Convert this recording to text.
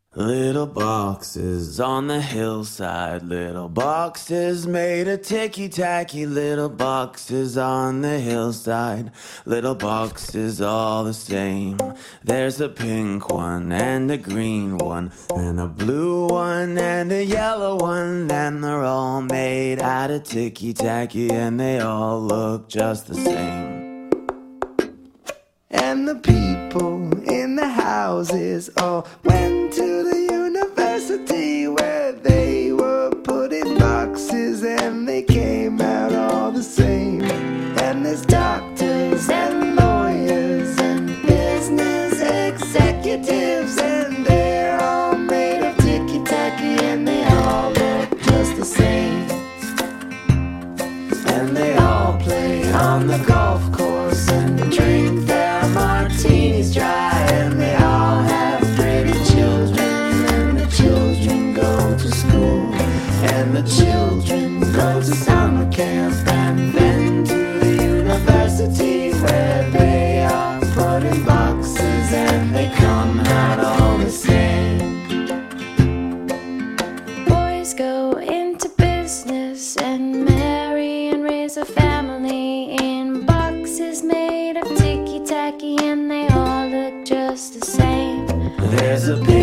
Little boxes on the hillside, little boxes made of ticky-tacky, little boxes on the hillside, little boxes all the same. There's a pink one and a green one and a blue one and a yellow one, and they're all made out of ticky-tacky and they all look just the same. And the people in the houses all went to the university where they were put in boxes and they came out all the same. And there's doctors and lawyers and business executives, and they're all made of ticky-tacky and they all look just the same. And they all play on the golf course and drink their martinis dry, and they all have pretty children, and the children go to school, and the children go to summer camp, and then to the university where they are put in boxes and they come out all the same. Boys go into business and marry and raise a family in boxes made of ticky-tacky, and they all look just the same. There's a